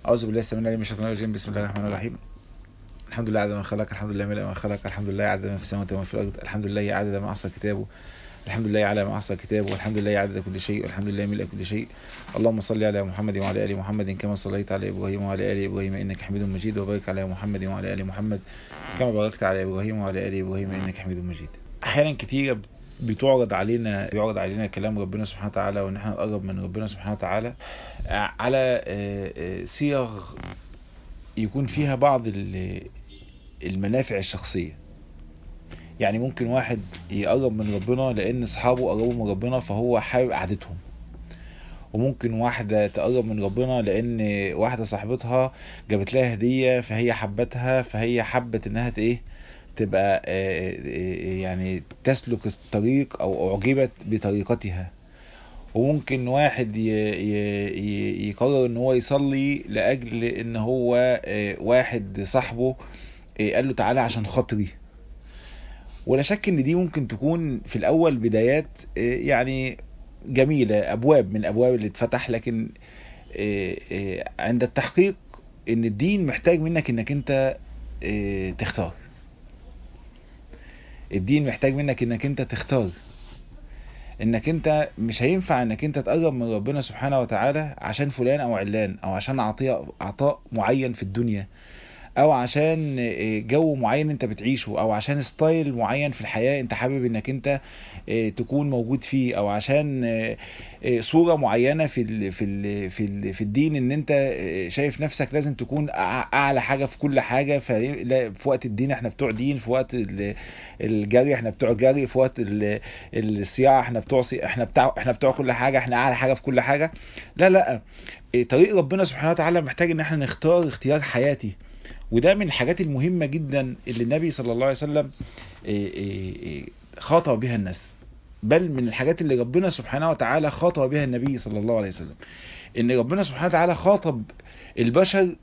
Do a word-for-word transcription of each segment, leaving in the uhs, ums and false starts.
أعوذ بالله السميع العليم من الشيطان الرجيم. بسم الله الرحمن الرحيم. الحمد لله عدد ما خلق، الحمد لله ملء ما خلق، الحمد لله عدد ما في السماوات وما في الأرض، الحمد لله عدد ما أحصى كتابه، الحمد لله على ما أحصى كتابه، والحمد لله عدد كل شيء، والحمد لله ملء كل شيء. اللهم صل على محمد وعلى آل محمد كما صليت على إبراهيم وعلى آل إبراهيم إنك حميد مجيد، وبارك على محمد وعلى آل محمد كما باركت على إبراهيم وعلى آل إبراهيم إنك حميد مجيد. أحيانا كتيرة بتعرض علينا بيعرض علينا كلام ربنا سبحانه وتعالى، وان احنا نقرب من ربنا سبحانه وتعالى على صيغ يكون فيها بعض المنافع الشخصية. يعني ممكن واحد يقرب من ربنا لان اصحابه قربوا من ربنا فهو حابب قعدتهم، وممكن واحدة تقرب من ربنا لان واحدة صاحبتها جابت لها هدية فهي حبتها، فهي حبت انها ايه تبقى يعني تسلك الطريق او اعجبت بطريقتها. وممكن واحد يقرر ان هو يصلي لاجل ان هو واحد صاحبه قال له تعالى عشان خاطري. ولا شك ان دي ممكن تكون في الاول بدايات يعني جميلة، ابواب من ابواب اللي اتفتح، لكن عند التحقيق ان الدين محتاج منك انك انت تختار. الدين محتاج منك انك انت تختار، انك انت مش هينفع انك انت تقرب من ربنا سبحانه وتعالى عشان فلان او علان، او عشان عطية عطاء معين في الدنيا، او عشان جو معين انت بتعيشه، او عشان ستايل معين في الحياة انت حابب انك انت تكون موجود فيه، او عشان صورة معينة في ال في ال في ال في الدين ان انت شايف نفسك لازم تكون اعلى حاجة في كل حاجة. في وقت الدين احنا بتوع دين، في وقت الجري احنا بتوع جري، في وقت الصياعة احنا بتوع احنا بتوع احنا بتوع كل حاجة، احنا اعلى حاجة في كل حاجة. لا لا، طريق ربنا سبحانه وتعالى محتاج ان احنا نختار اختيار حياتي، وده من الحاجات المهمة جدا اللي النبي صلى الله عليه وسلم خاطب بها الناس، بل من الحاجات اللي ربنا سبحانه وتعالى خاطب بها النبي صلى الله عليه وسلم. ان ربنا سبحانه وتعالى خاطب البشر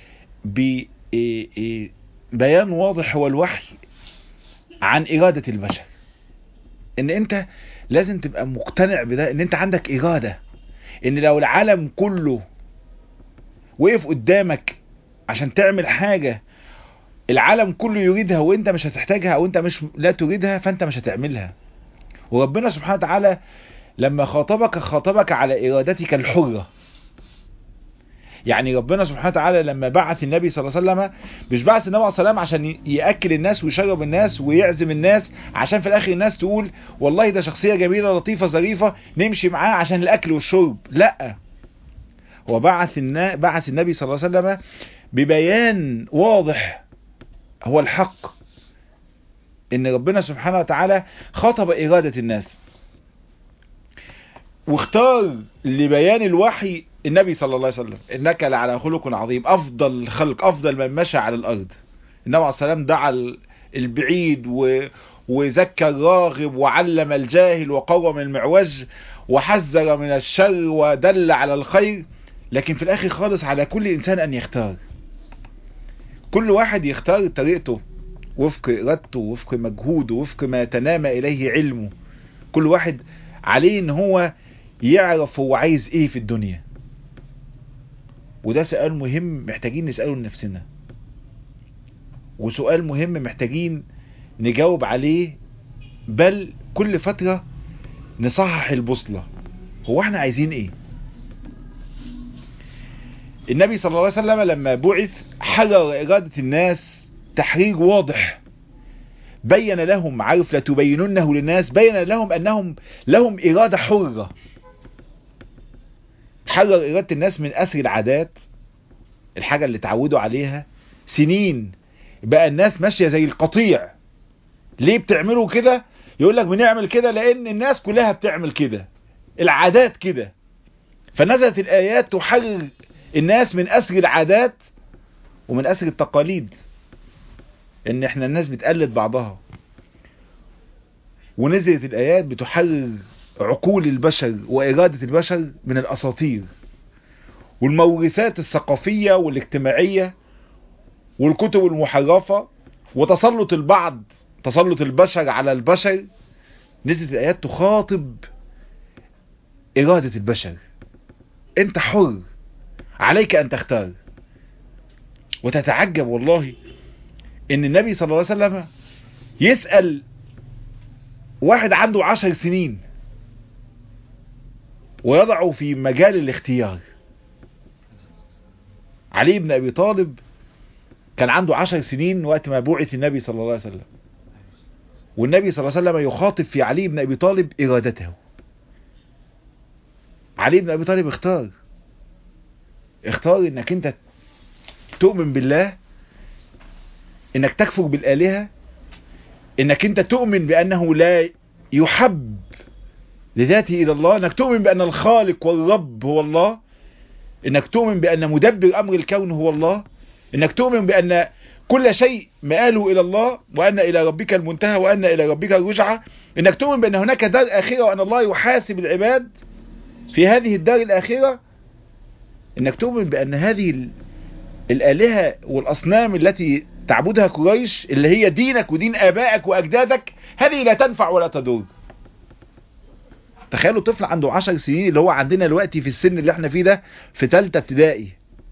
ببيان واضح هو الوحي عن إرادة البشر. ان انت لازم تبقى مقتنع بده، ان انت عندك إرادة، ان لو العالم كله وقف قدامك عشان تعمل حاجة العالم كله يريدها وانت مش هتحتاجها، او انت مش لا تريدها، فانت مش هتعملها. وربنا سبحانه وتعالى لما خاطبك خاطبك على ارادتك الحرة. يعني ربنا سبحانه وتعالى لما بعث النبي صلى الله عليه وسلم مش بعث النبي صلى الله عليه وسلم عشان يأكل الناس ويشرب الناس ويعزم الناس عشان في الاخر الناس تقول والله ده شخصية جميلة لطيفة ظريفة نمشي معاه عشان الاكل والشرب. لا، هو بعث بعث النبي صلى الله عليه وسلم ببيان واضح هو الحق، ان ربنا سبحانه وتعالى خاطب إرادة الناس، واختار لبيان الوحي النبي صلى الله عليه وسلم. انك لعلى خلق عظيم، افضل الخلق، افضل من مشى على الارض. النبي عليه الصلاة والسلام دعا البعيد و... وزكى الراغب وعلم الجاهل وقوم المعوج وحذر من الشر ودل على الخير. لكن في الاخر خالص على كل انسان ان يختار، كل واحد يختار طريقته وفق ارادته، وفق مجهوده، وفق ما تنام اليه علمه. كل واحد عليه ان هو يعرف هو عايز ايه في الدنيا. وده سؤال مهم محتاجين نسأله لنفسنا، وسؤال مهم محتاجين نجاوب عليه، بل كل فترة نصحح البوصلة. هو احنا عايزين ايه؟ النبي صلى الله عليه وسلم لما بعث حرر إرادة الناس تحرير واضح، بين لهم، عارف لتبيننه للناس، بين لهم أنهم لهم إرادة حرة. حرر إرادة الناس من أسر العادات، الحاجة اللي تعودوا عليها سنين. بقى الناس ماشية زي القطيع. ليه بتعملوا كده؟ يقول لك بنعمل كده لأن الناس كلها بتعمل كده، العادات كده. فنزلت الآيات تحرر الناس من أسر العادات ومن أسر التقاليد، ان احنا الناس بتقلد بعضها. ونزلت الآيات بتحرر عقول البشر وإرادة البشر من الأساطير والمورثات الثقافية والاجتماعية والكتب المحرفة وتسلط البعض، تسلط البشر على البشر. نزلت الآيات تخاطب إرادة البشر. انت حر، عليك ان تختار. وتتعجب والله ان النبي صلى الله عليه وسلم يسأل واحد عنده عشر سنين ويضعه في مجال الاختيار. علي بن ابي طالب كان عنده عشر سنين وقت ما بعث النبي صلى الله عليه وسلم، والنبي صلى الله عليه وسلم يخاطب في علي بن ابي طالب ارادته. علي بن ابي طالب اختار اختار انك انت تؤمن بالله، انك تكفر بالآلهة، انك انت تؤمن بانه لا يحب لذاته الى الله، انك تؤمن بان الخالق والرب هو الله، انك تؤمن بان مدبر امر الكون هو الله، انك تؤمن بان كل شيء مآله الى الله، وان الى ربك المنتهى، وان الى ربك الرجعة، انك تؤمن بان هناك دار اخرة وان الله يحاسب العباد في هذه الدار الاخرة، انك تؤمن بان هذه الآلهة والاصنام التي تعبدها قريش اللي هي دينك ودين آبائك وأجدادك هذه لا تنفع ولا تضر. تخيلوا طفل عنده عشر سنين اللي هو عندنا دلوقتي في السن اللي احنا فيه ده في ثالثه ابتدائي،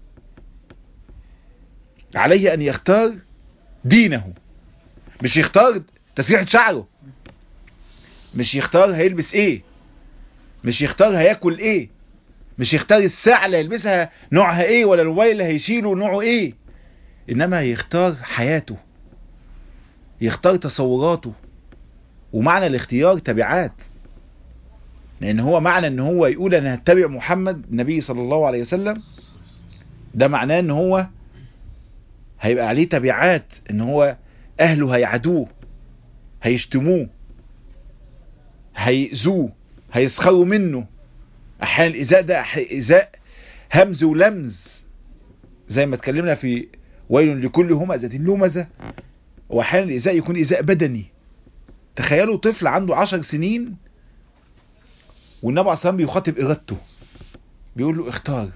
عليه أن يختار دينه، مش يختار تسريحة شعره، مش يختار هيلبس ايه، مش يختار هياكل ايه، مش يختار الساعة اللي هيلبسها نوعها ايه، ولا الموبايل اللي هيشيله نوعه ايه، انما يختار حياته، يختار تصوراته. ومعنى الاختيار تبعات، لان هو معنى ان هو يقول انا هتبع محمد النبي صلى الله عليه وسلم، ده معناه ان هو هيبقى عليه تبعات، ان هو اهله هيعدوه، هيشتموه، هيأذوه، هيسخروا منه. احيانا الإيذاء ده إيذاء همز ولمز، زي ما اتكلمنا في ويل لكل همزة لمزة. واحيانا الإيذاء يكون إيذاء بدني. تخيلوا طفل عنده عشر سنين والنبي عليه الصلاة والسلام بيخاطب إرادته، بيقول له اختار،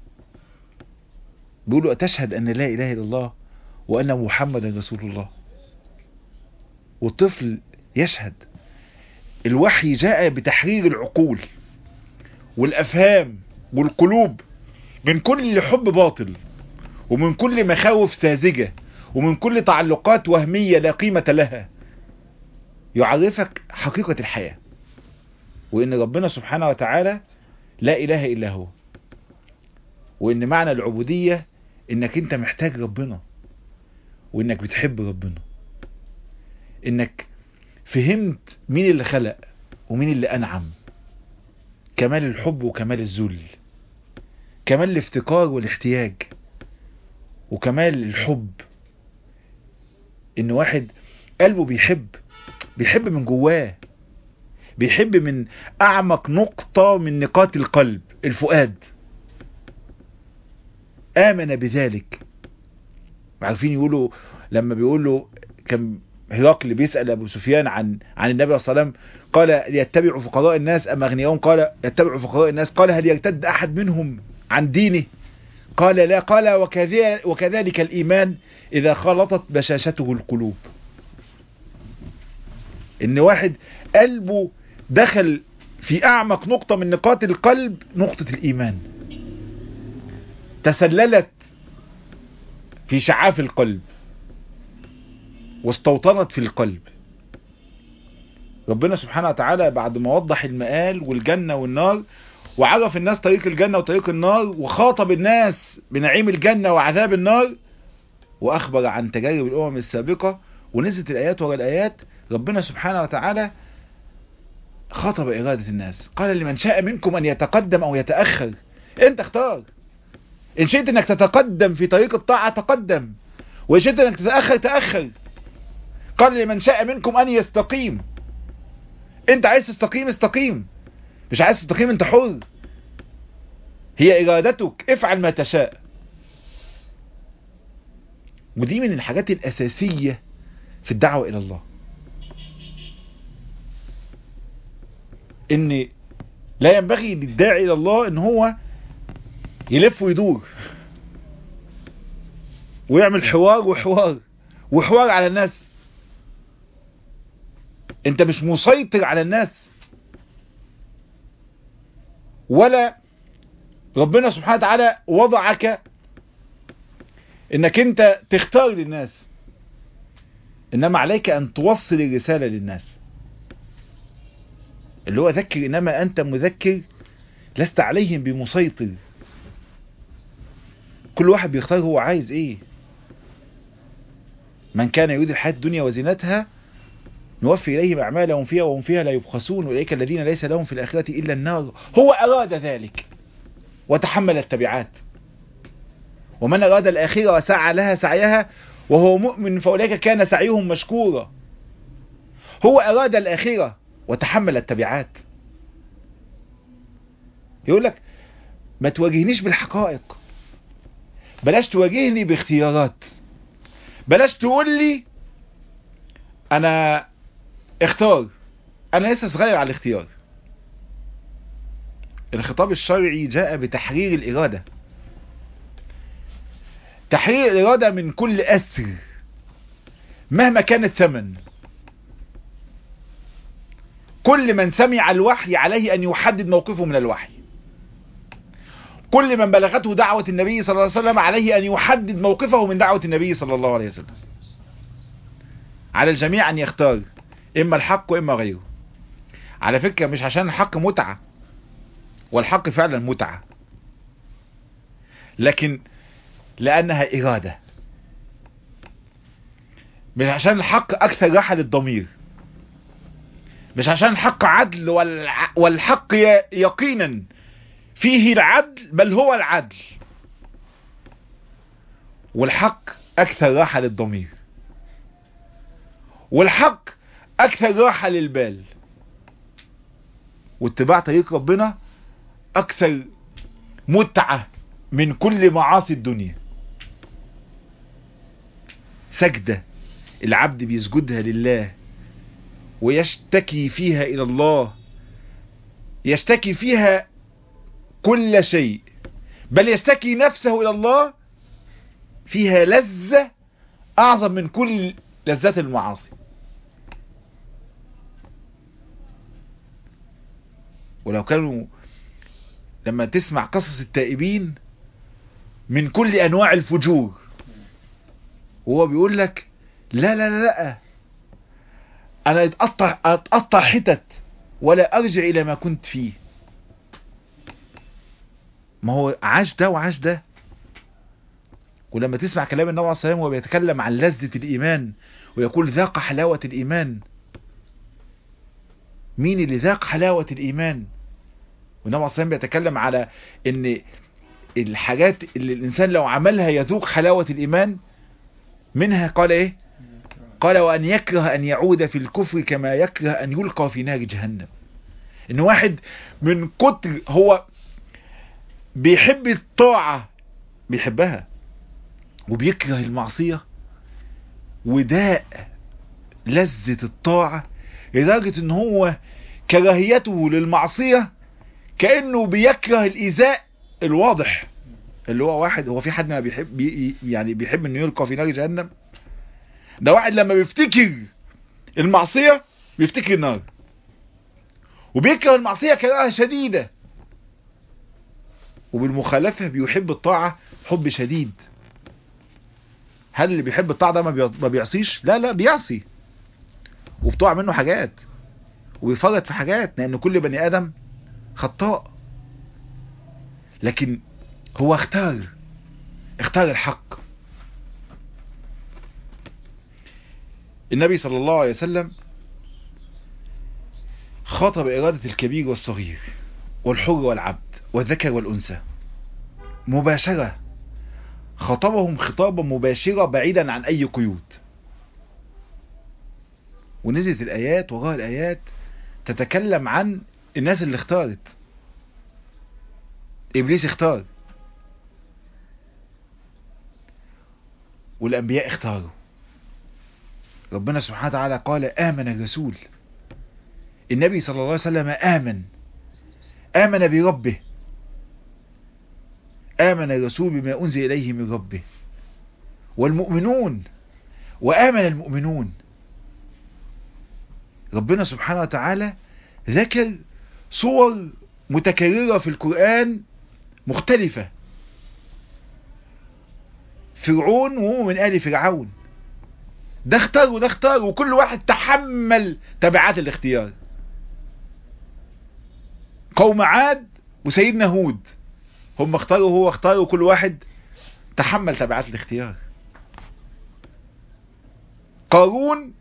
بيقول له أتشهد أن لا إله إلا الله وأن محمدا رسول الله. والطفل يشهد. الوحي جاء بتحرير العقول والأفهام والقلوب من كل حب باطل، ومن كل مخاوف ساذجة، ومن كل تعلقات وهمية لا قيمة لها. يعرفك حقيقة الحياة، وإن ربنا سبحانه وتعالى لا إله إلا هو، وإن معنى العبودية إنك أنت محتاج ربنا، وإنك بتحب ربنا، إنك فهمت مين اللي خلق ومين اللي أنعم. كمال الحب وكمال الذل، كمال الافتقار والاحتياج، وكمال الحب إن واحد قلبه بيحب بيحب من جواه، بيحب من أعمق نقطة من نقاط القلب، الفؤاد. آمن بذلك. عارفين يقولوا لما بيقولوا كان هرقل بيسأل أبو سفيان عن عن النبي صلى الله عليه وسلم، قال يتبع فقراء الناس أم أغنياهم؟ قال يتبع فقراء الناس. قال هل يرتد أحد منهم عن دينه؟ قال لا. قال وكذلك الإيمان إذا خلطت بشاشته القلوب. إن واحد قلبه دخل في أعمق نقطة من نقاط القلب، نقطة الإيمان، تسللت في شعاف القلب واستوطنت في القلب. ربنا سبحانه وتعالى بعد ما وضح المآل والجنة والنار، وعرف الناس طريق الجنة وطريق النار، وخاطب الناس بنعيم الجنة وعذاب النار، وأخبر عن تجارب الأمم السابقة، ونزلت الآيات ورا الآيات. ربنا سبحانه وتعالى خاطب إرادة الناس، قال لمن شاء منكم أن يتقدم أو يتأخر. أنت اختار، إن شئت أنك تتقدم في طريق الطاعة تقدم، وإن شئت أنك تتأخر تأخر. قال لمن شاء منكم أن يستقيم. أنت عايز تستقيم استقيم، مش عايز تستقيم أنت حر، هي إرادتك، افعل ما تشاء. ودي من الحاجات الأساسية في الدعوة إلى الله، إن لا ينبغي للداعي إلى الله إن هو يلف ويدور ويعمل حوار وحوار وحوار على الناس. انت مش مسيطر على الناس، ولا ربنا سبحانه وتعالى وضعك انك انت تختار للناس، انما عليك ان توصل الرسالة للناس. اللي هو ذكر انما انت مذكر لست عليهم بمسيطر. كل واحد بيختار هو عايز ايه. من كان يريد الحياة الدنيا وزينتها نوفي إليهم أعمالهم فيها وهم فيها لا يبخسون، أولئك الذين ليس لهم في الآخرة إلا النار. هو أراد ذلك وتحمل التبعات. ومن أراد الآخرة وسعى لها سعيها وهو مؤمن فأولئك كان سعيهم مشكورا. هو أراد الآخرة وتحمل التبعات. يقول لك ما تواجهنيش بالحقائق، بلاش تواجهني باختيارات، بلاش تقول لي أنا اختار، أنا لسه صغير على الاختيار. الخطاب الشرعي جاء بتحرير الإرادة، تحرير الإرادة من كل أسر مهما كان الثمن. كل من سمع الوحي عليه أن يحدد موقفه من الوحي. كل من بلغته دعوة النبي صلى الله عليه وسلم عليه أن يحدد موقفه من دعوة النبي صلى الله عليه وسلم. على الجميع أن يختار إما الحق وإما غيره. على فكرة مش عشان الحق متعة، والحق فعلا متعة، لكن لأنها إرادة. مش عشان الحق أكثر راحة للضمير، مش عشان الحق عدل والحق يقينا فيه العدل بل هو العدل، والحق أكثر راحة للضمير، والحق أكثر راحة للبال، واتباع طريق ربنا أكثر متعة من كل معاصي الدنيا. سجدة العبد بيسجدها لله ويشتكي فيها إلى الله، يشتكي فيها كل شيء، بل يشتكي نفسه إلى الله، فيها لذة أعظم من كل لذات المعاصي. ولو كانوا لما تسمع قصص التائبين من كل أنواع الفجور وهو بيقول لك لا لا لا لا أنا أتقطع, أتقطع حتت ولا أرجع إلى ما كنت فيه. ما هو عاش ده وعاش ده. ولما تسمع كلام النبي عليه الصلاة والسلام وهو بيتكلم عن لذة الإيمان ويقول ذاق حلاوة الإيمان. مين اللي ذاق حلاوة الإيمان؟ والنبي عليه الصلاة والسلام بيتكلم على ان الحاجات اللي الإنسان لو عملها يذوق حلاوة الإيمان. منها قال ايه؟ قال وأن يكره أن يعود في الكفر كما يكره أن يلقى في نار جهنم. ان واحد من كتر هو بيحب الطاعة بيحبها وبيكره المعصية وداء لذة الطاعة لدرجة ان هو كراهيته للمعصية كأنه بيكره الإيذاء الواضح. اللي هو واحد، هو في حد ما بيحب بي يعني بيحب انه يلقى في نار جهنم؟ ده واحد لما بيفتكر المعصية بيفتكر النار وبيكره المعصية كراهة شديدة، وبالمخالفة بيحب الطاعة حب شديد. هل اللي بيحب الطاعة ده ما بيعصيش؟ لا لا بيعصي وبتوع منه حاجات وبيفرط في حاجات، لأن كل بني آدم خطاء. لكن هو اختار اختار الحق. النبي صلى الله عليه وسلم خاطب إرادة الكبير والصغير والحر والعبد والذكر والأنثى مباشرة. خاطبهم خطابا مباشرة بعيدا عن أي قيود. ونزلت الآيات وراء الآيات تتكلم عن الناس اللي اختارت. إبليس اختار والأنبياء اختاروا. ربنا سبحانه وتعالى قال آمن الرسول. النبي صلى الله عليه وسلم آمن آمن بربه. آمن الرسول بما أنزل إليه من ربه والمؤمنون وآمن المؤمنون. ربنا سبحانه وتعالى ذكر صور متكررة في القرآن مختلفة في فرعون وهو من آل فرعون. ده اختار وده اختار، وكل واحد تحمل تبعات الاختيار. قوم عاد وسيدنا هود هم اختاروا وهو اختار، وكل واحد تحمل تبعات الاختيار. قارون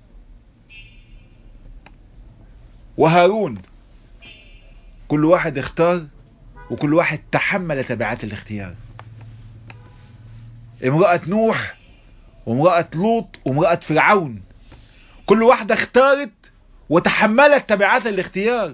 وهارون كل واحد اختار وكل واحد تحمل تبعات الاختيار. امرأة نوح وامرأة لوط وامرأة فرعون كل واحدة اختارت وتحملت تبعات الاختيار.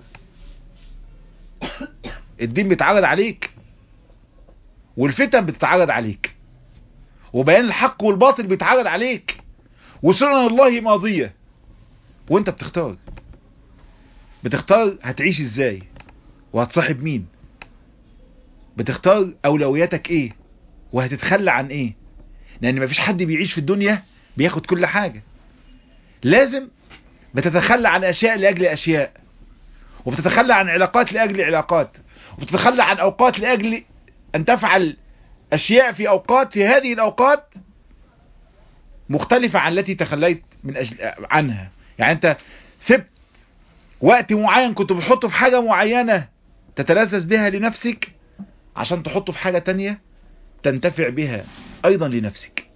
الدين بيتعرض عليك، والفتن بتتعرض عليك، وبيان الحق والباطل بيتعرض عليك، وسنن الله ماضية، وانت بتختار. بتختار هتعيش ازاي وهتصاحب مين، بتختار اولوياتك ايه وهتتخلى عن ايه، لان مفيش حد بيعيش في الدنيا بياخد كل حاجة. لازم بتتخلى عن اشياء لاجل اشياء، وبتتخلى عن علاقات لاجل علاقات، وبتتخلى عن اوقات لاجل ان تفعل اشياء في اوقات، في هذه الاوقات مختلفة عن التي تخليت من أجل عنها. يعني انت سبت وقت معين كنت بتحطه في حاجة معينة تتلذذ بها لنفسك عشان تحطه في حاجة تانية تنتفع بها ايضا لنفسك.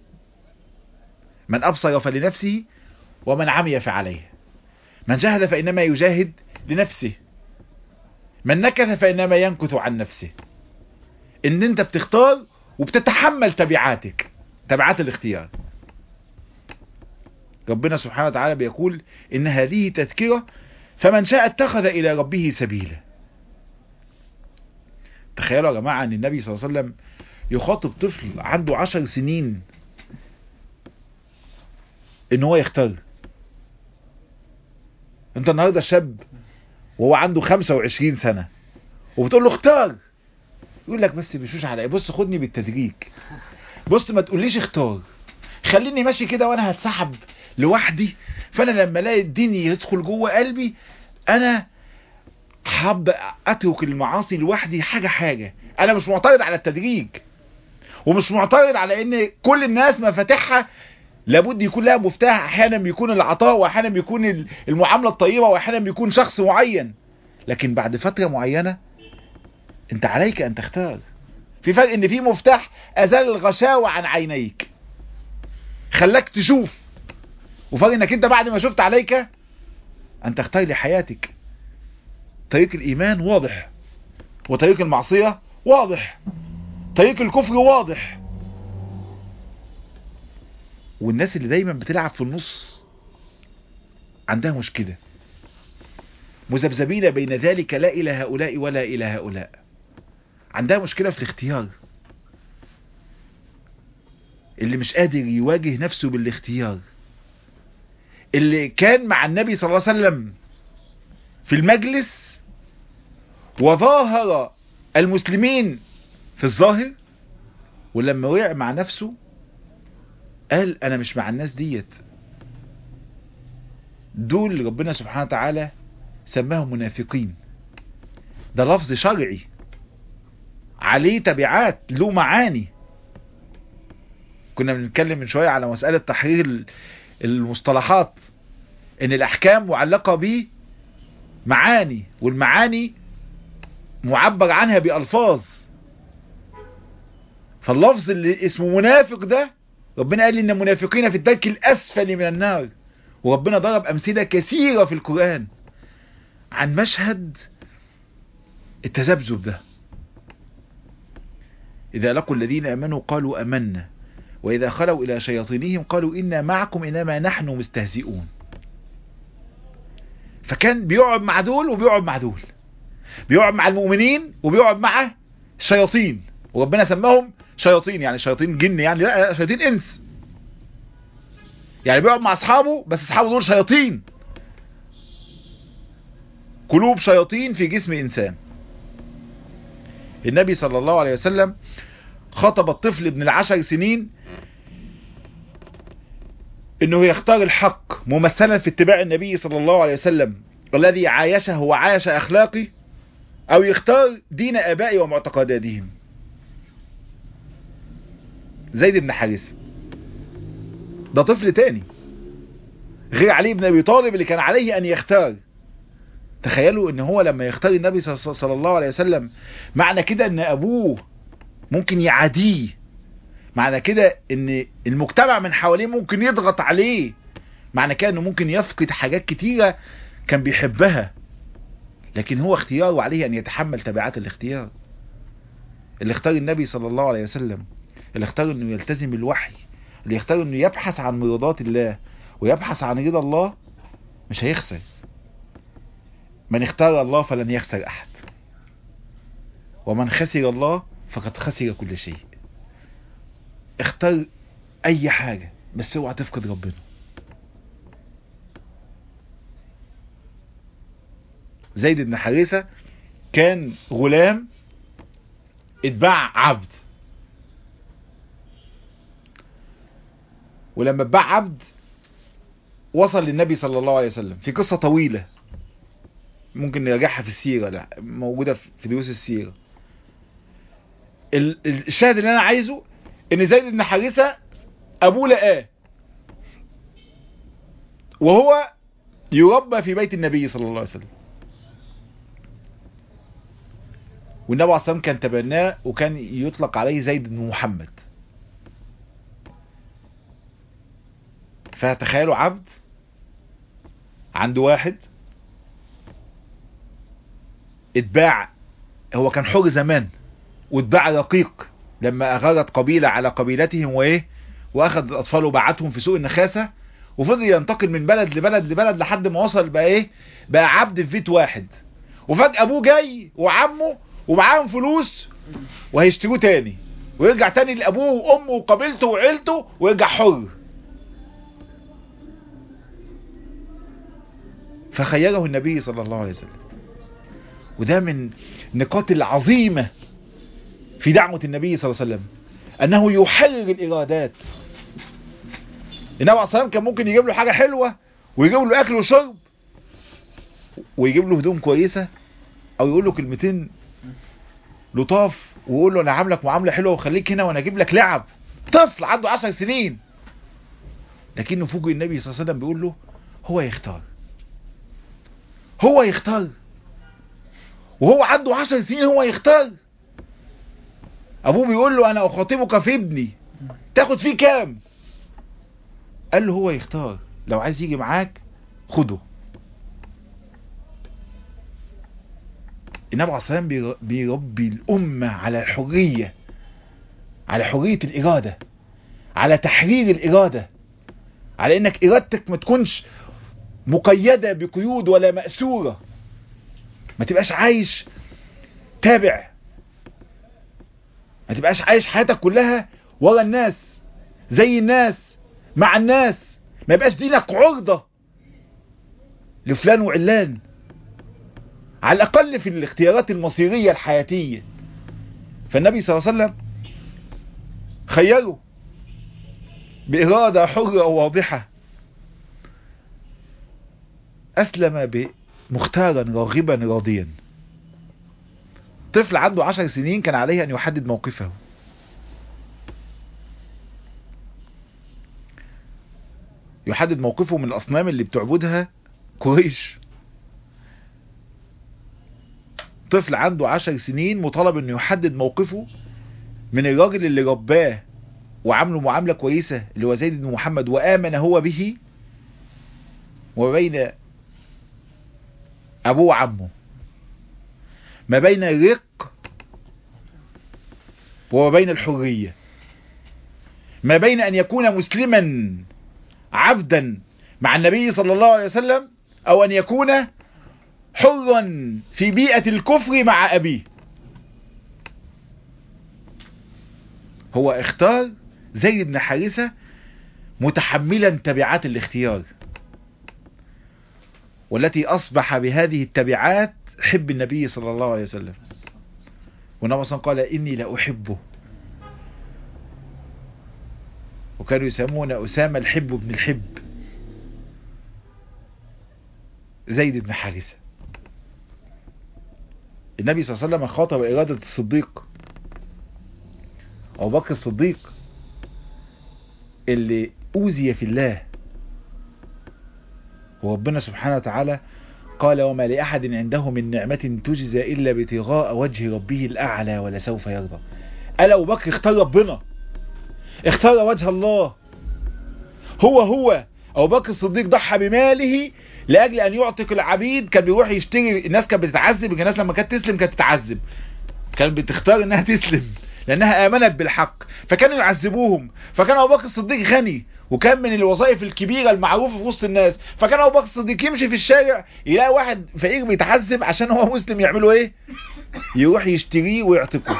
من ابصر فلنفسه ومن عمي فعليه. من جاهد فانما يجاهد لنفسه، من نكث فانما ينكث عن نفسه. ان انت بتختار وبتتحمل تبعاتك، تبعات الاختيار. ربنا سبحانه وتعالى بيقول ان هذه تذكرة فمن شاء اتخذ الى ربه سبيلا. تخيلوا يا جماعة ان النبي صلى الله عليه وسلم يخاطب طفل عنده عشر سنين ان هو يختار. انت النهاردة شاب وهو عنده خمسة وعشرين سنة وبتقول له اختار، يقول لك بس بيشوش على ايه، بص خدني بالتدريج، بص ما تقوليش اختار، خليني ماشي كده وانا هتسحب لوحدي. فانا لما الاقي الدين يدخل جوه قلبي انا حابب اترك المعاصي لوحدي حاجة حاجة. انا مش معترض على التدريج، ومش معترض على ان كل الناس مفاتيحها لابد يكون لها مفتاح. احيانا بيكون العطاء، واحيانا بيكون المعاملة الطيبة، واحيانا بيكون شخص معين، لكن بعد فترة معينة انت عليك ان تختار. في فرق ان في مفتاح ازال الغشاوة عن عينيك خلاك تشوف، وفرق انك انت بعد ما شفت عليك ان تختار لحياتك. طريق الايمان واضح، وطريق المعصية واضح، طريق الكفر واضح. والناس اللي دايما بتلعب في النص عندها مشكلة، مذبذبين بين ذلك، لا إلى هؤلاء ولا إلى هؤلاء. عندها مشكلة في الاختيار. اللي مش قادر يواجه نفسه بالاختيار، اللي كان مع النبي صلى الله عليه وسلم في المجلس وظاهر المسلمين في الظاهر، ولما وقع مع نفسه قال انا مش مع الناس ديت. دول ربنا سبحانه وتعالى سماهم منافقين. ده لفظ شرعي عليه تبعات، له معاني. كنا بنتكلم من شوية على مسألة تحرير المصطلحات، ان الاحكام معلقة به معاني، والمعاني معبر عنها بألفاظ. فاللفظ اللي اسمه منافق ده ربنا قال ان المنافقين في الدرك الاسفل من النار. وربنا ضرب امثلة كثيرة في القرآن عن مشهد التذبذب ده. اذا لقوا الذين امنوا قالوا امنا، واذا خلوا الى شياطينهم قالوا انا معكم انما نحن مستهزئون. فكان بيقعد مع دول وبيقعد مع دول، بيقعد مع المؤمنين وبيقعد مع الشياطين. وربنا سماهم شياطين، يعني شياطين جن، يعني لا شياطين انس. يعني بيقعد مع اصحابه بس اصحابه دول شياطين، قلوب شياطين في جسم انسان. النبي صلى الله عليه وسلم خطب الطفل ابن العشر سنين انه يختار الحق ممثلا في اتباع النبي صلى الله عليه وسلم الذي عايشه وعايش اخلاقي، او يختار دين ابائي ومعتقداتهم. زيد بن حارثة ده طفل تاني غير علي بن ابي طالب اللي كان عليه ان يختار. تخيلوا ان هو لما يختار النبي صلى الله عليه وسلم معنى كده ان ابوه ممكن يعاديه، معنى كده ان المجتمع من حواليه ممكن يضغط عليه، معنى كده انه ممكن يفقد حاجات كتيرة كان بيحبها، لكن هو اختياره عليه ان يتحمل تبعات الاختيار. اللي اختار النبي صلى الله عليه وسلم، اللي اختار انه يلتزم الوحي، اللي يختار انه يبحث عن مرضات الله ويبحث عن رضا الله، مش هيخسر. من اختار الله فلن يخسر احد، ومن خسر الله فقد خسر كل شيء. اختار اي حاجة بس اوعى تفقد ربنا. زيد بن حارثة كان غلام اتباع عبد، ولما اتباع عبد وصل للنبي صلى الله عليه وسلم في قصة طويلة ممكن نراجعها في السيرة، لا موجودة في دروس السيرة. الشاهد اللي انا عايزه ان زيد بن حارثة ابوه لقاه وهو يربى في بيت النبي صلى الله عليه وسلم، والنبي عليه الصلاة والسلام كان تبناه وكان يطلق عليه زيد بن محمد. فتخيلوا عبد عنده واحد اتباع، هو كان حر زمان واتباع رقيق لما اغارت قبيلة على قبيلتهم وايه واخذ الاطفال وبعتهم في سوق النخاسة، وفضل ينتقل من بلد لبلد لبلد لحد ما وصل بقى ايه بقى عبد في بيت واحد. وفجأة ابوه جاي وعمه ومعاهم فلوس وهيشتروه تاني ويرجع تاني لابوه وامه وقبيلته وعيلته ويرجع حر. فخيره النبي صلى الله عليه وسلم. وده من النقاط العظيمة في دعوة النبي صلى الله عليه وسلم، انه يحرر الارادات. النبي عليه الصلاة والسلام كان ممكن يجيب له حاجة حلوة ويجيب له اكل وشرب ويجيب له هدوم كويسة او يقول له كلمتين لطاف ويقول له انا عاملك معاملة حلوة وخليك هنا وانا اجيب لك لعب. طفل عنده عشر سنين، لكنه فوجئ النبي صلى الله عليه وسلم بيقول له هو يختار، هو يختار، وهو عنده عشر سنين هو يختار. ابوه بيقول له انا اخاطبك في ابني تاخد فيه كام؟ قال له هو يختار، لو عايز يجي معاك خده. النبي عليه الصلاة والسلام بيربي الأمة على الحرية، على حرية الإرادة، على تحرير الإرادة، على إنك إرادتك ما تكونش مقيدة بقيود ولا مأسورة، ما تبقاش عايش تابع، ما تبقاش عايش حياتك كلها ورا الناس زي الناس مع الناس، ما يبقاش دينك عرضة لفلان وعلان، على الأقل في الاختيارات المصيرية الحياتية. فالنبي صلى الله عليه وسلم خيره بإرادة حرة وواضحة، أسلم مختارا راغبا راضيا. طفل عنده عشر سنين كان عليه أن يحدد موقفه. يحدد موقفه من الأصنام اللي بتعبدها قريش. طفل عنده عشر سنين مطالب انه يحدد موقفه من الراجل اللي رباه وعامله معاملة كويسة اللي هو زيد بن محمد وآمن هو به، وبين ابوه وعمه، ما بين الرق وبين الحرية، ما بين ان يكون مسلما عبدا مع النبي صلى الله عليه وسلم او ان يكون حرا في بيئة الكفر مع أبيه. هو اختار زيد بن حارثة متحملا تبعات الاختيار، والتي أصبح بهذه التبعات حب النبي صلى الله عليه وسلم. والنبي صلى الله عليه وسلم قال إني لأحبه، وكانوا يسمون أسامة الحب بن الحب. زيد بن حارثة النبي صلى الله عليه وسلم خاطب إرادة الصديق أبو بكر الصديق اللي أوذي في الله. وربنا سبحانه وتعالى قال وما لأحد عنده من نعمة تجزى إلا ابتغاء وجه ربه الأعلى ولسوف يرضى. قال أبو بكر اختار ربنا، اختار وجه الله. هو هو أبو بكر الصديق ضحى بماله لأجل أن يعتق العبيد. كان بيروح يشتري، الناس كانت بتتعذب، الناس لما كانت تسلم كانت تتعذب، كانت بتختار انها تسلم لانها امنت بالحق، فكانوا يعذبوهم. فكان ابو بكر الصديق غني وكان من الوظائف الكبيرة المعروفة في وسط الناس، فكان ابو بكر الصديق يمشي في الشارع يلاقي واحد فقير بيتعذب عشان هو مسلم، يعملوا ايه؟ يروح يشتريه ويعتقه.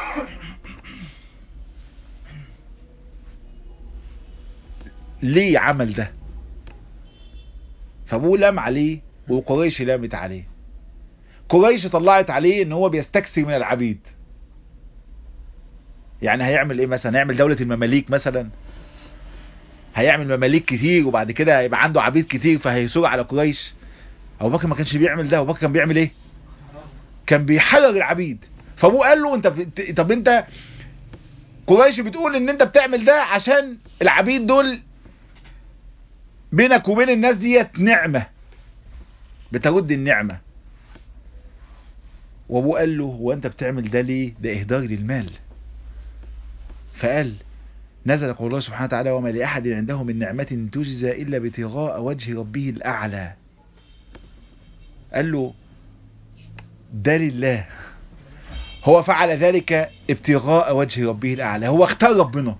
ليه عمل ده؟ فابوه لام عليه وقريش لامت عليه. قريش طلعت عليه ان هو بيستكثر من العبيد. يعني هيعمل ايه مثلا؟ هيعمل دولة المماليك مثلا، هيعمل مماليك كتير وبعد كده هيبقى عنده عبيد كتير فهيسور على قريش. ابو بكر ما كانش بيعمل ده. ابو بكر كان بيعمل ايه؟ كان بيحرر العبيد. فابوه قال له انت طب انت قريش بتقول ان انت بتعمل ده عشان العبيد دول بينك وبين الناس ديت نعمة، بترد النعمة. وابوه قال له هو انت بتعمل ده ليه؟ ده اهدار للمال. فقال نزل قول الله سبحانه وتعالى وما لأحد عنده من نعمة تجزى إلا ابتغاء وجه ربه الأعلى. قال له ده لله، هو فعل ذلك ابتغاء وجه ربه الأعلى، هو اختار ربنا.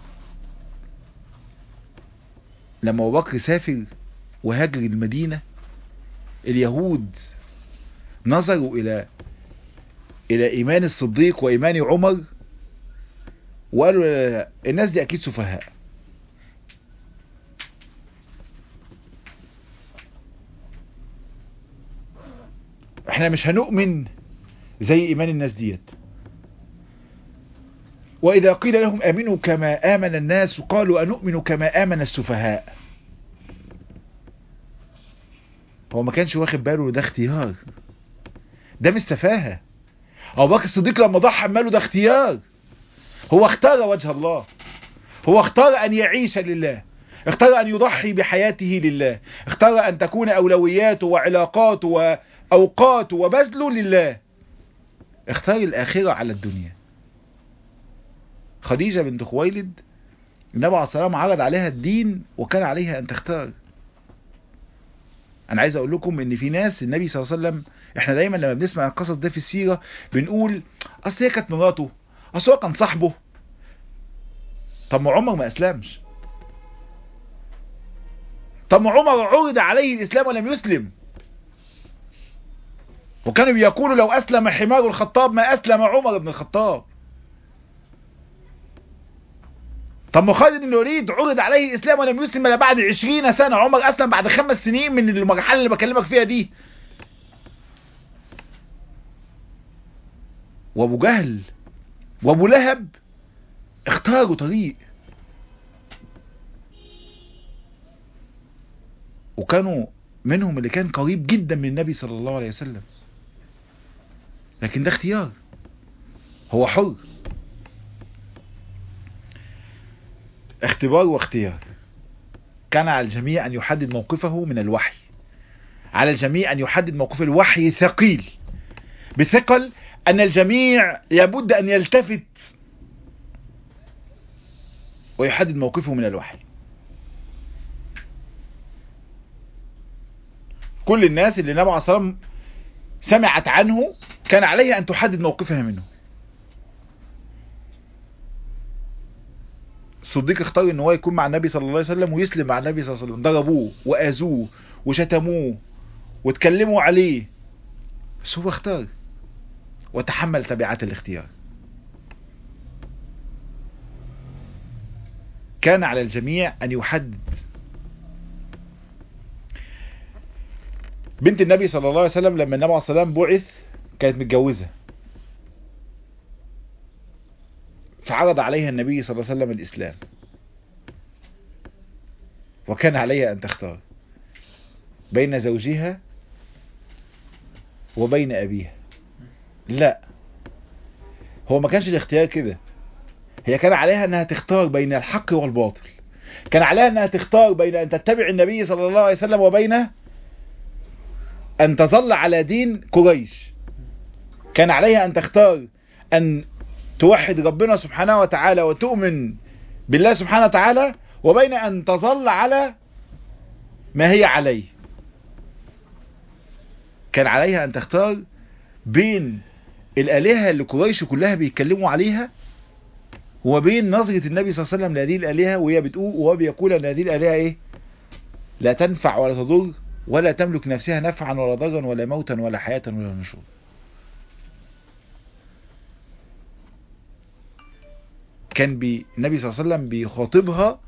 لما أبو بكر سافر وهاجر المدينة، اليهود نظروا إلى إلى إيمان الصديق وإيمان عمر وقالوا لا لا الناس دي أكيد سفهاء، احنا مش هنؤمن زي إيمان الناس ديت. وإذا قيل لهم آمنوا كما آمن الناس قالوا أنؤمن كما آمن السفهاء. هو ما كانش واخد باله ده اختيار، ده مش سفاهة. أبو بكر الصديق لما ضحى بماله ده اختيار، هو اختار وجه الله، هو اختار أن يعيش لله، اختار أن يضحي بحياته لله، اختار أن تكون أولوياته وعلاقاته وأوقاته وبذله لله، اختار الآخرة على الدنيا. خديجة بنت خويلد النبي عليه الصلاة والسلام عرض عليها الدين وكان عليها أن تختار. أنا عايز أقول لكم إن في ناس النبي صلى الله عليه وسلم، إحنا دايما لما بنسمع القصص ده في السيرة بنقول أصل هي كانت مراته، أصل هو كان صاحبه. طب ما عمر ما أسلمش، طب ما عمر عرض عليه الإسلام ولم يسلم، وكانوا بيقولوا لو أسلم حمار الخطاب ما أسلم عمر بن الخطاب. طب ما خالد بن الوليد عرض عليه الإسلام ولم يسلم إلا بعد عشرين سنة، عمر أسلم بعد خمس سنين من المرحلة اللي بكلمك فيها دي. وأبو جهل وأبو لهب اختاروا طريق، وكانوا منهم اللي كان قريب جدا من النبي صلى الله عليه وسلم، لكن ده اختيار، هو حر. اختبار واختيار. كان على الجميع أن يحدد موقفه من الوحي، على الجميع أن يحدد موقف الوحي ثقيل بثقل أن الجميع لابد أن يلتفت ويحدد موقفه من الوحي. كل الناس اللي النبي عليه الصلاة والسلام سمعت عنه كان عليها أن تحدد موقفها منه. الصديق اختار ان هو يكون مع النبي صلى الله عليه وسلم ويسلم مع النبي صلى الله عليه وسلم. ضربوه وآذوه وشتموه واتكلموا عليه، بس هو اختار وتحمل تبعات الاختيار. كان على الجميع ان يحدد. بنت النبي صلى الله عليه وسلم لما النبي عليه الصلاة والسلام بعث كانت متجوزة، فعرض عليها النبي صلى الله عليه وسلم الإسلام، وكان عليها أن تختار بين زوجها وبين أبيها. لا، هو ما كانش الاختيار كده، هي كان عليها أنها تختار بين الحق والباطل، كان عليها انها تختار بين ان تتبع النبي صلى الله عليه وسلم وبين ان تظل على دين قريش. كان عليها ان تختار ان توحد ربنا سبحانه وتعالى وتؤمن بالله سبحانه وتعالى، وبين ان تظل على ما هي عليه. كان عليها ان تختار بين الآلهة اللي قريش كلها بيتكلموا عليها، وبين نظرة النبي صلى الله عليه وسلم لهذه الآلهة وهي بتقول وهو بيقول ان هذه الآلهة ايه؟ لا تنفع ولا تضر ولا تملك نفسها نفعا ولا ضرا ولا موتا ولا حياة ولا نشور. كان بي النبي صلى الله عليه وسلم بيخاطبها،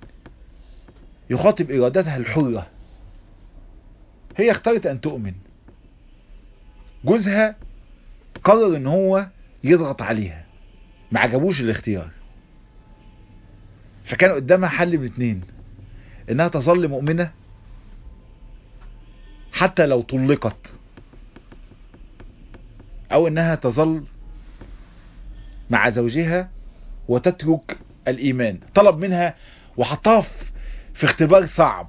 يخاطب إرادتها الحرة. هي اختارت أن تؤمن. جوزها قرر ان هو يضغط عليها، ما عجبوش الاختيار، فكان قدامها حل من اتنين: انها تظل مؤمنة حتى لو طلقت، او انها تظل مع زوجها وتترك الايمان. طلب منها وحطها في اختبار صعب.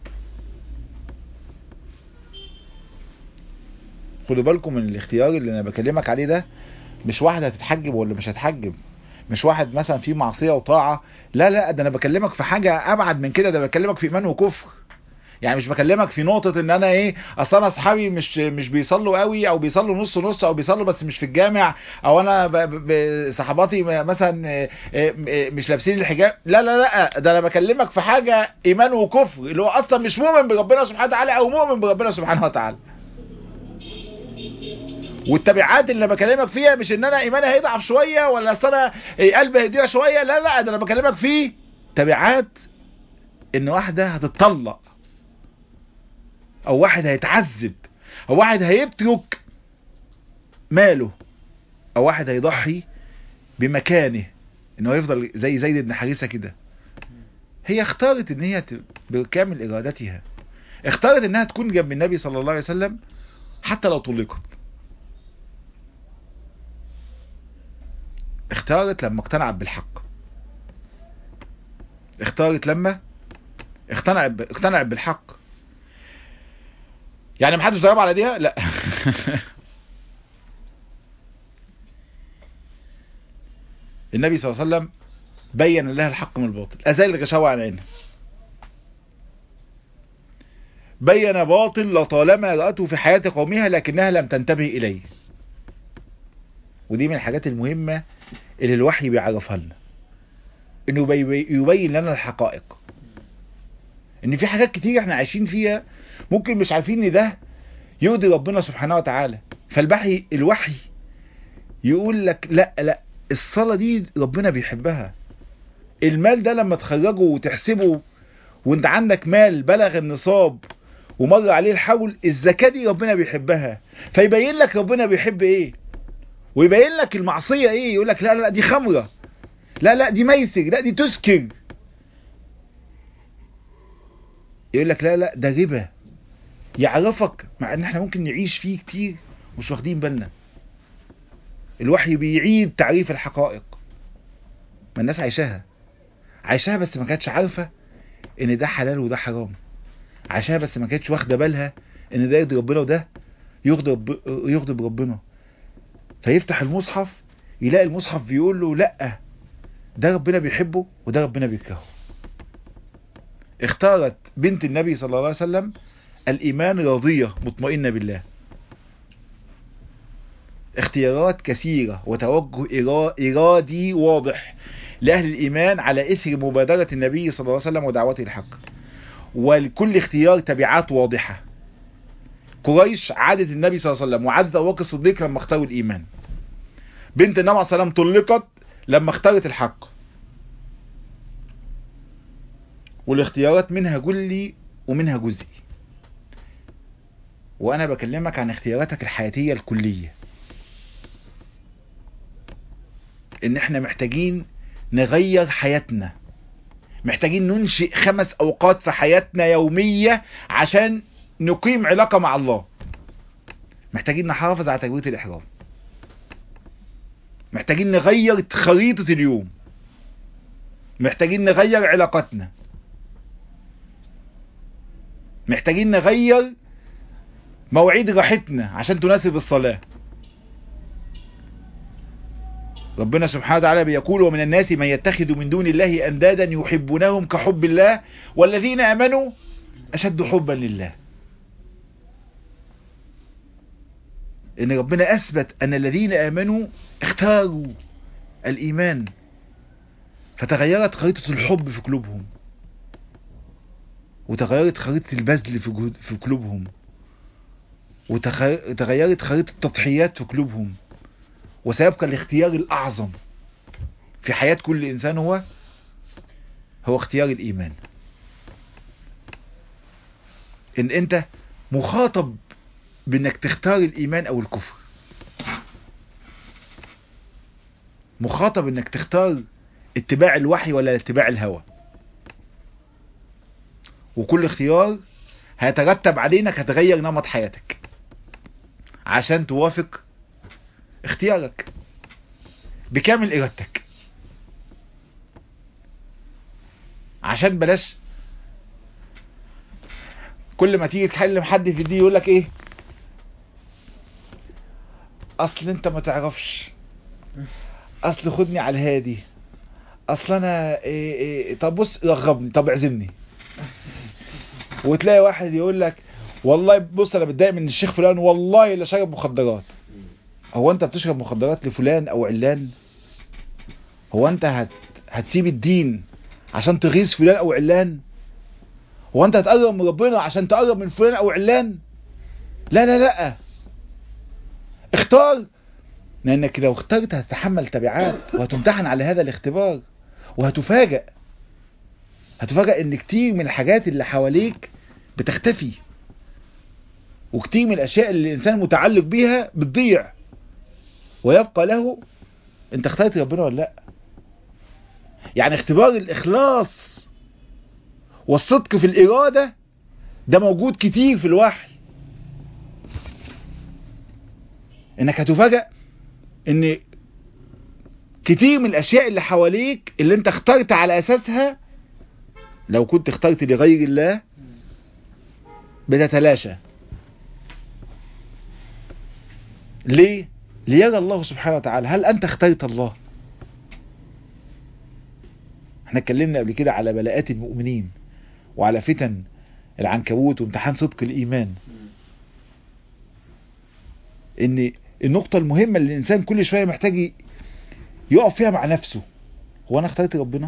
خدوا بالكم من الاختيار اللي انا بكلمك عليه ده، مش واحد هتتحجب ولا مش هتحجب، مش واحد مثلا في معصية وطاعة، لا لا، ده انا بكلمك في حاجة ابعد من كده، ده بكلمك في ايمان وكفر. يعني مش بكلمك في نقطة ان انا ايه، اصلا انا اصحابي مش مش بيصلوا قوي، او بيصلوا نص نص، او بيصلوا بس مش في الجامع، او انا ب- ب- صحباتي مثلا مش لابسين الحجاب. لا لا لا، ده انا بكلمك في حاجة ايمان وكفر، اللي هو اصلا مش مؤمن بربنا سبحانه وتعالى، او مؤمن بربنا سبحانه وتعالى. والتبعات اللي بكلمك فيها مش ان انا ايماني هيضعف شوية، ولا اصل انا قلبي هيضيع شوية، لا لا، ده انا بكلمك فيه تبعات ان واحدة هتتطلق، او واحد هيتعذب، او واحد هيترك ماله، او واحد هيضحي بمكانه انه يفضل زي زيد بن حارثة كده. هي اختارت ان هي بكامل ارادتها اختارت انها تكون جنب النبي صلى الله عليه وسلم حتى لو طلقت. اختارت لما اقتنعت بالحق، اختارت لما اقتنعت ب... اقتنعت بالحق. يعني محدش ضرب على ايديها، لا. النبي صلى الله عليه وسلم بين لها الحق من الباطل، ازال الغشاوة عن عينها، بين باطل لطالما رأته في حياة قومها لكنها لم تنتبه اليه. ودي من الحاجات المهمة اللي الوحي بيعرفها لنا، انه يبين لنا الحقائق. ان في حاجات كتير احنا عايشين فيها ممكن مش عارفين ان ده يرضي ربنا سبحانه وتعالى، فالوحي الوحي يقول لك لا لا، الصلاة دي ربنا بيحبها. المال ده لما تخرجه وتحسبه وانت عندك مال بلغ النصاب ومر عليه الحول، الزكاة دي ربنا بيحبها. فيبين لك ربنا بيحب ايه، ويبين لك المعصية ايه. يقول لك لا لا دي خمرة، لا لا دي ميسر، لا دي تسكر. يقول لك لا لا ده ربا. يعرفك، مع ان احنا ممكن نعيش فيه كتير مش واخدين بالنا. الوحي بيعيد تعريف الحقائق، ما الناس عايشاها عايشاها بس ما كانتش عارفة ان ده حلال وده حرام، عايشاها بس ما كانتش واخده بالها ان ده يرضي ربنا وده يغضب يغضب ربنا. فيفتح المصحف يلاقي المصحف بيقول له لا، ده ربنا بيحبه وده ربنا بيكرهه. اختارت بنت النبي صلى الله عليه وسلم الإيمان راضية مطمئنة بالله. اختيارات كثيرة وتوجه إرادي واضح لأهل الإيمان على إثر مبادرة النبي صلى الله عليه وسلم ودعوته الحق، ولكل اختيار تبعات واضحة. قريش عادت النبي صلى الله عليه وسلم وعادت أبو بكر الصديق لما اختاروا الإيمان. بنت النبي صلى الله عليه وسلم طلقت لما اختارت الحق. والاختيارات منها جلي ومنها جزئي، وانا بكلمك عن اختياراتك الحياتية الكلية. ان احنا محتاجين نغير حياتنا، محتاجين ننشئ خمس اوقات في حياتنا يومية عشان نقيم علاقة مع الله. محتاجين نحافظ على تكبيرة الاحرام، محتاجين نغير خريطة اليوم، محتاجين نغير علاقتنا، محتاجين نغير مواعيد راحتنا عشان تناسب الصلاة. ربنا سبحانه وتعالى بيقول ومن الناس من يتخذ من دون الله أندادا يحبونهم كحب الله والذين آمنوا أشد حبا لله. إن ربنا أثبت أن الذين آمنوا اختاروا الإيمان فتغيرت خريطة الحب في قلوبهم، وتغيرت خريطة البذل في قلوبهم، وتغيرت خريطة التضحيات في قلوبهم. وسيبقى الاختيار الأعظم في حياة كل إنسان هو هو اختيار الإيمان. إن أنت مخاطب بأنك تختار الإيمان أو الكفر، مخاطب أنك تختار اتباع الوحي ولا اتباع الهوى، وكل اختيار هيترتب عليه انك هتغير نمط حياتك عشان توافق اختيارك بكامل ارادتك. عشان بلاش كل ما تيجي تكلم حد في دي يقولك ايه، اصل انت ما تعرفش، اصل خدني على الهادي، اصل انا إيه إيه طب بص رغبني، طب اعزمني. وتلاقي واحد يقول لك والله بص انا بتضايق من الشيخ فلان والله اللي شرب مخدرات. هو انت بتشرب مخدرات لفلان او علان؟ هو انت هت... هتسيب الدين عشان تغيظ فلان او علان؟ هو انت هتقرب من ربنا عشان تقرب من فلان او علان؟ لا لا لا، اختار، لانك لو اخترت هتتحمل تبعات وهتمتحن على هذا الاختبار، وهتفاجأ هتفاجأ ان كتير من الحاجات اللي حواليك بتختفي، وكتير من الاشياء اللي الانسان متعلق بيها بتضيع، ويبقى له انت اخترت ربنا ولا لا. يعني اختبار الاخلاص والصدق في الارادة ده موجود كتير في الوحي. انك هتفاجأ ان كتير من الاشياء اللي حواليك اللي انت اخترت على اساسها لو كنت اخترت لغير الله بتتلاشى. ليه؟ ليرى الله سبحانه وتعالى هل انت اخترت الله. احنا اتكلمنا قبل كده على بلاءات المؤمنين وعلى فتن العنكبوت وامتحان صدق الايمان، ان النقطة المهمة اللي الانسان كل شوية محتاج يقف فيها مع نفسه، هو انا اخترت ربنا؟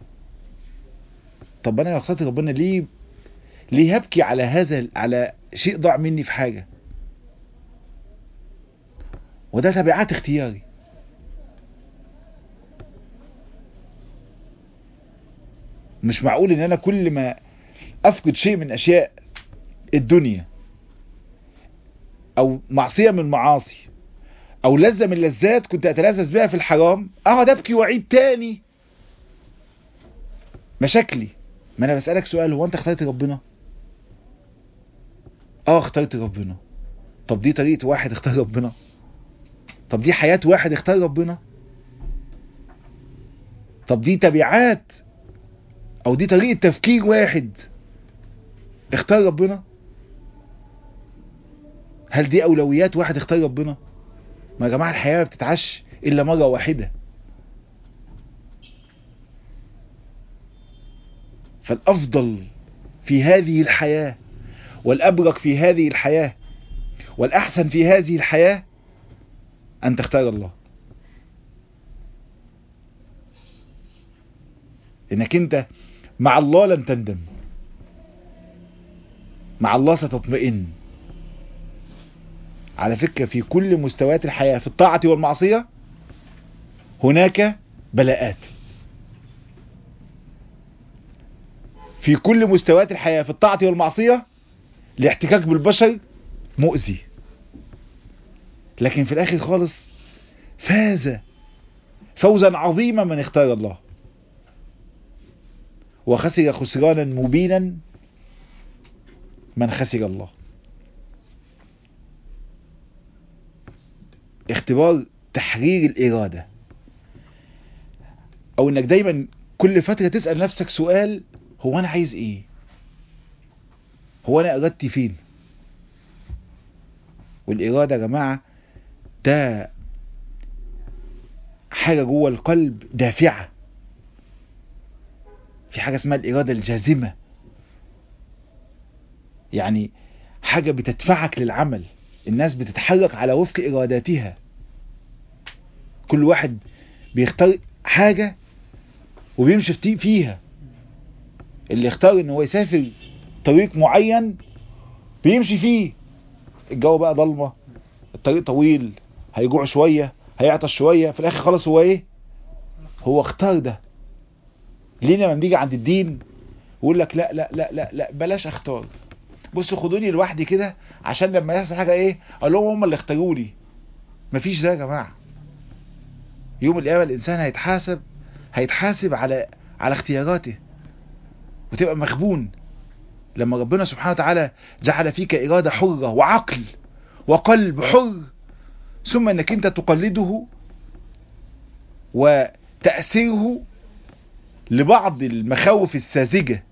طب انا لو اخترت ربنا ليه ليه هبكي على هذا على شيء ضاع مني في حاجة؟ وده تبعات اختياري. مش معقول ان انا كل ما افقد شيء من اشياء الدنيا او معصية من المعاصي او لذة من اللذات كنت اتلذذ بها في الحرام اقعد ابكي واعيد تاني مشاكلي. ما انا بسألك سؤال، هو انت اخترت ربنا؟ اه اخترت ربنا. طب دي طريقة واحد اختار ربنا؟ طب دي حياة واحد اختار ربنا؟ طب دي تبعات او دي طريقة تفكير واحد اختار ربنا؟ هل دي اولويات واحد اختار ربنا؟ ما يا جماعة الحياة ما بتتعش الا مرة واحدة. فالافضل في هذه الحياة والابرك في هذه الحياة والاحسن في هذه الحياة ان تختار الله. انك انت مع الله لن تندم، مع الله ستطمئن. على فكرة في كل مستويات الحياة في الطاعة والمعصية هناك بلاءات. في كل مستويات الحياة في الطاعة والمعصية الاحتكاك بالبشر مؤذي، لكن في الاخر خالص فاز فوزا عظيما من اختار الله، وخسر خسرانا مبينا من خسر الله. اختبار تحرير الإرادة، او انك دايما كل فترة تسأل نفسك سؤال، هو انا عايز ايه؟ هو انا ارادتي فين؟ والاراده يا جماعه ده حاجه جوه القلب دافعه. في حاجه اسمها الاراده الجازمه، يعني حاجه بتدفعك للعمل. الناس بتتحرك على وفق اراداتها، كل واحد بيختار حاجه وبيمشي فيها. اللي اختار ان هو يسافر طريق معين بيمشي فيه، الجو بقى ضلمه، الطريق طويل، هيجوع شويه، هيعطش شويه، في الاخر خلاص هو ايه؟ هو اختار ده. ليه لما بنيجي عند الدين يقول لك لا لا لا لا لا بلاش اختار، بصوا خدوني لوحدي كده عشان لما يحصل حاجه ايه اقول لهم هم اللي اختاروا لي. مفيش ده يا جماعه. يوم القيامه الانسان هيتحاسب هيتحاسب على على اختياراته، وتبقى مخبون لما ربنا سبحانه وتعالى جعل فيك اراده حره وعقل وقلب حر، ثم انك انت تقلده وتأثيره لبعض المخاوف الساذجة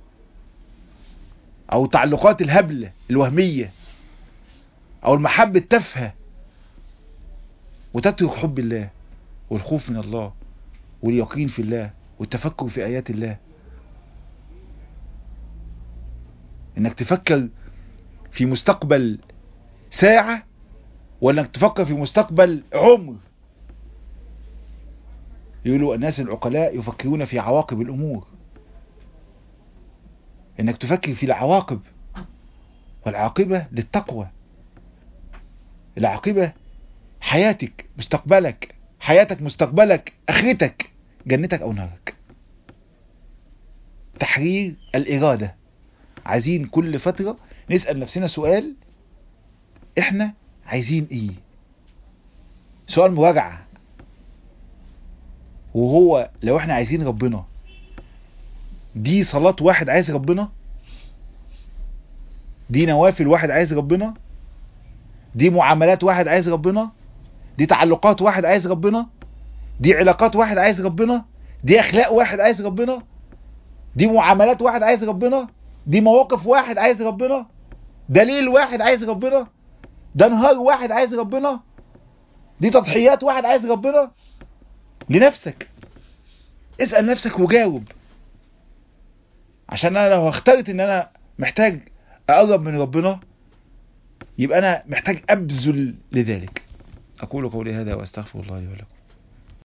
او تعلقات الهبلة الوهمية او المحبة التافهة، وتترك حب الله والخوف من الله واليقين في الله والتفكر في آيات الله. انك تفكر في مستقبل ساعة ولا انك تفكر في مستقبل عمر. يقولوا الناس العقلاء يفكرون في عواقب الامور. انك تفكر في العواقب، والعاقبة للتقوى. العاقبة حياتك، مستقبلك، حياتك، مستقبلك، اخرتك، جنتك او نارك. تحرير الارادة. عايزين كل فترة نسأل نفسنا سؤال، احنا عايزين ايه؟ سؤال مراجعة. وهو لو احنا عايزين ربنا، دي صلاة واحد عايز ربنا؟ دي نوافل واحد عايز ربنا؟ دي معاملات واحد عايز ربنا؟ دي تعلقات واحد عايز ربنا؟ دي علاقات واحد عايز ربنا؟ دي اخلاق واحد عايز ربنا؟ دي معاملات واحد عايز ربنا؟ دي مواقف واحد عايز ربنا؟ ده ليل واحد عايز ربنا؟ ده نهار واحد عايز ربنا؟ دي تضحيات واحد عايز ربنا؟ لنفسك اسأل نفسك وجاوب. عشان انا لو اخترت ان انا محتاج اقرب من ربنا، يبقى انا محتاج ابذل لذلك. اقول قولي هذا واستغفر الله لي ولكم.